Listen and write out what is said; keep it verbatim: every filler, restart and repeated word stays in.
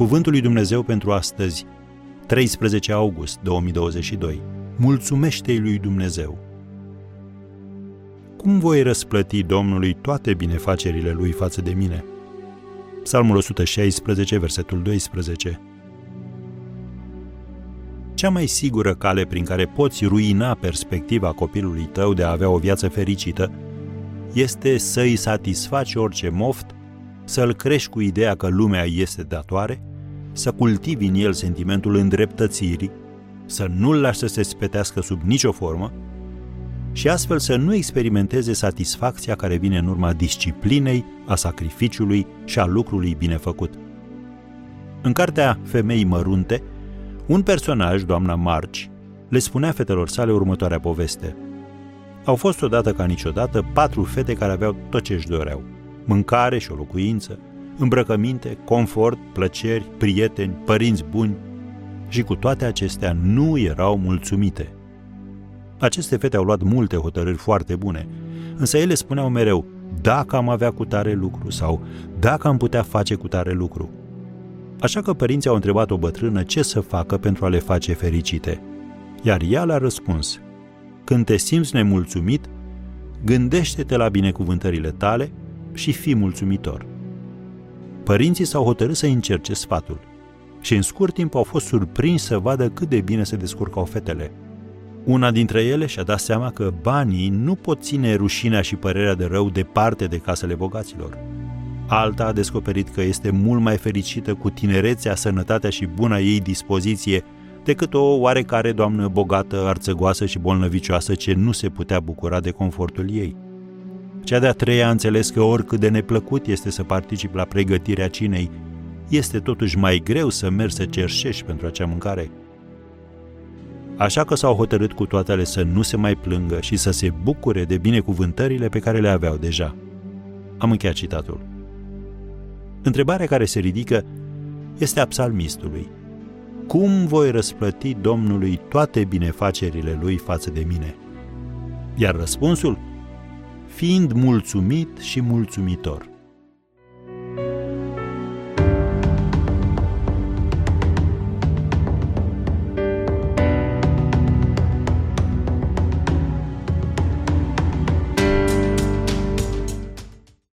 Cuvântul lui Dumnezeu pentru astăzi, treisprezece august două mii douăzeci și doi. Mulțumește-i lui Dumnezeu. Cum voi răsplăti Domnului toate binefacerile lui față de mine? Psalmul o sută șaisprezece, versetul doisprezece. Cea mai sigură cale prin care poți ruina perspectiva copilului tău de a avea o viață fericită este să îi satisfaci orice moft, să-l crești cu ideea că lumea este datoare, să cultivi în el sentimentul îndreptățirii, să nu-l lași să se spetească sub nicio formă și astfel să nu experimenteze satisfacția care vine în urma disciplinei, a sacrificiului și a lucrului bine făcut. În cartea Femei mărunte, un personaj, doamna Marge, le spunea fetelor sale următoarea poveste. Au fost odată ca niciodată patru fete care aveau tot ce își doreau: mâncare și o locuință, îmbrăcăminte, confort, plăceri, prieteni, părinți buni, și cu toate acestea nu erau mulțumite. Aceste fete au luat multe hotărâri foarte bune, însă ele spuneau mereu: dacă am avea cutare lucru sau dacă am putea face cutare lucru. Așa că părinții au întrebat o bătrână ce să facă pentru a le face fericite. Iar ea le-a răspuns: când te simți nemulțumit, gândește-te la binecuvântările tale și fii mulțumitor. Părinții s-au hotărât să încerce sfatul și în scurt timp au fost surprinși să vadă cât de bine se descurcau fetele. Una dintre ele și-a dat seama că banii nu pot ține rușinea și părerea de rău departe de casele bogaților. Alta a descoperit că este mult mai fericită cu tinerețea, sănătatea și buna ei dispoziție decât o oarecare doamnă bogată, arțăgoasă și bolnăvicioasă ce nu se putea bucura de confortul ei. Cea de-a treia a înțeles că oricât de neplăcut este să participi la pregătirea cinei, este totuși mai greu să mergi să cerșești pentru acea mâncare. Așa că s-au hotărât cu toatele să nu se mai plângă și să se bucure de binecuvântările pe care le aveau deja. Am încheiat citatul. Întrebarea care se ridică este a psalmistului: cum voi răsplăti Domnului toate binefacerile lui față de mine? Iar răspunsul? Fiind mulțumit și mulțumitor.